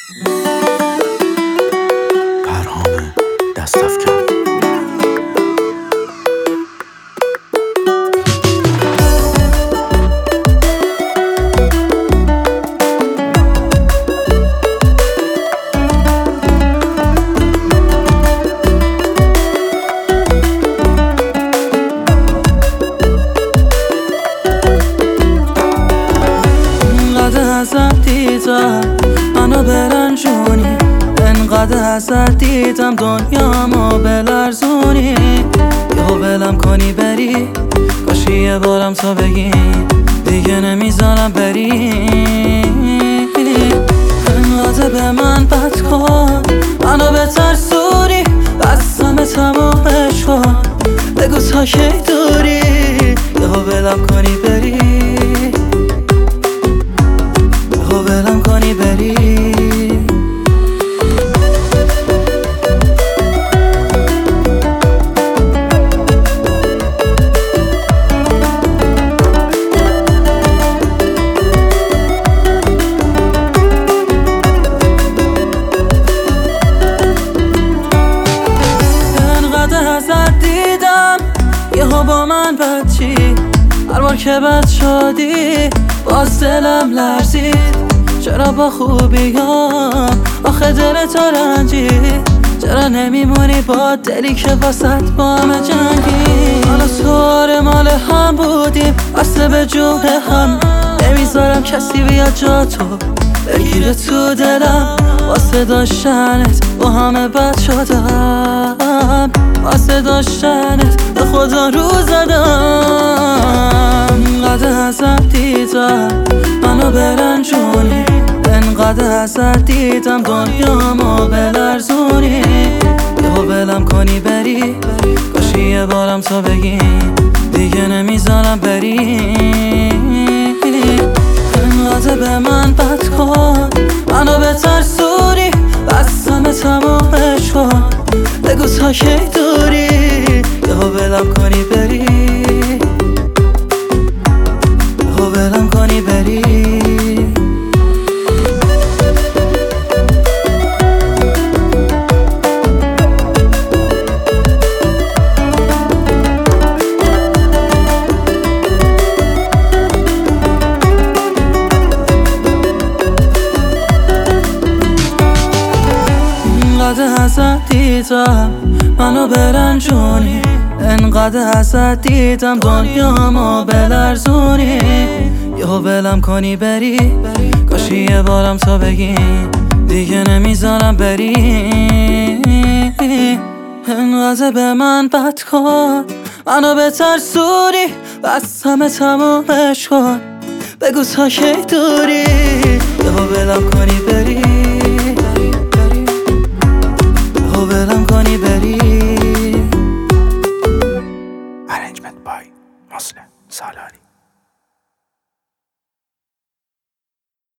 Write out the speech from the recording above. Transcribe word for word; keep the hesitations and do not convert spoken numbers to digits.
پرهام دست‌افکن. ازت دیدم منو برنجونی، انقدر ازت دیدم دنیامو بلرزونی. یا ولم کنی بری، کاشی یه بارم تا بگی دیگه نمیذارم بری. انقدر به من بد کن، منو بترسونی، بستم تمومش کن، بگو تا کی دوری. یا ولم کنی بری، ولم کنی بری. انقدر ازت دیدم یهو با من بدچی، هر بار که بد شدی باز دلم لرزید. چرا با خوبیام آخه دل تو رنجی؟ چرا نمیمونی با دلی که واسط با همه جنگی؟ حالا تو آره مال هم بودیم، اصل به جون هم نمیذارم کسی بیاد جا تو بگیره تو دلم. واسه داشتنت با همه بد شدم، واسه داشتنت به خدا رو زدم. انقدر ازت دیدم منو برنجونی، انقدر ازت دیدم دنیامو بلرزونی. یا ولم کنی بری، کاشی یه بارم تا بگی دیگه نمیذارم بری. انقدر به من بد کن، منو بترسونی، بستم تمومش کن، بگو تا کی دوری. یا ولم کنی بری، یا ولم کنی بری. انقدر ازت دیدم منو برنجونی، انقدر ازت دیدم دنیامو بلرزونی. یا ولم کنی بری، کاشی یه بارم تا بگی دیگه نمیذارم بری. انقدر به من بد کن، منو بترسونی، بستم تمومش کن، بگو تا کی دوری. یا ولم کنی بری،